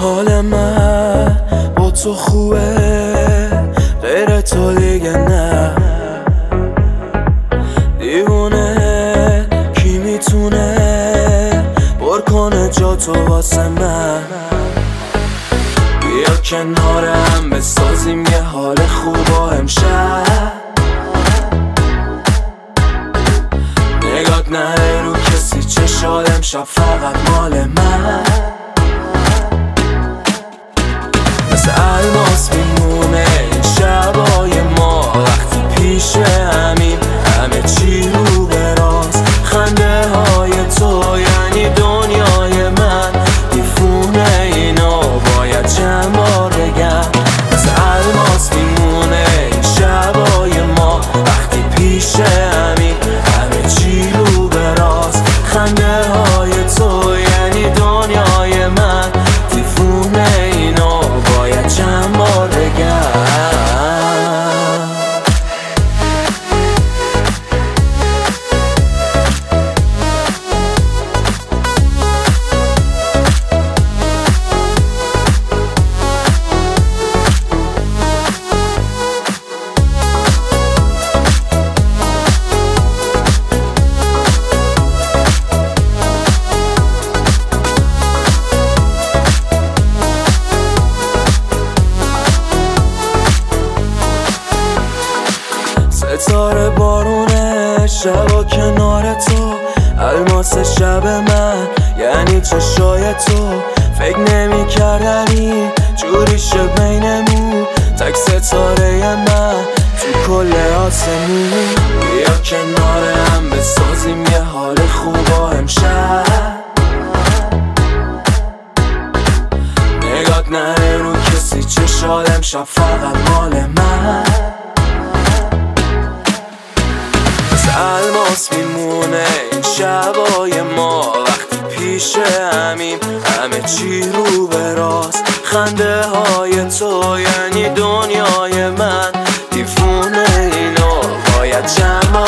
حال من با تو خوبه، غیر تو دیگه نه. دیوونه کی میتونه پر کنه جا تو واسه من؟ بیا کنارم بسازیم یه حال خوب و امشب. نگات نره رو کسی چشات امشب فقط مال من. مثل الماس میمونه این شبای ما وقتی پیش همیم، همه چی رو به راست. خنده های تو یعنی دنیای من، دیفونه اینو باید چند بار بگم. مثل الماس میمونه این شبای ما وقتی پیش همیم، همه چی رو به راست. خنده های تو یعنی دنیای من، دیفونه اینو باید چند بار بگم. ستاره بارونه شبا کنار تو، الماس شب من یعنی چشای تو. فکر نمی کردم این جوری شه بینمون، تک ستاره من تو کل آسمون. بیا کنارم بسازیم یه حال خوب و امشب. نگات نره رو کسی چشات امشب فقط مال من. الماس میمونه این شبای ما وقتی پیش همیم، همه چی رو به راست. خنده های تو یعنی دنیای من، دیفونه اینو باید جمع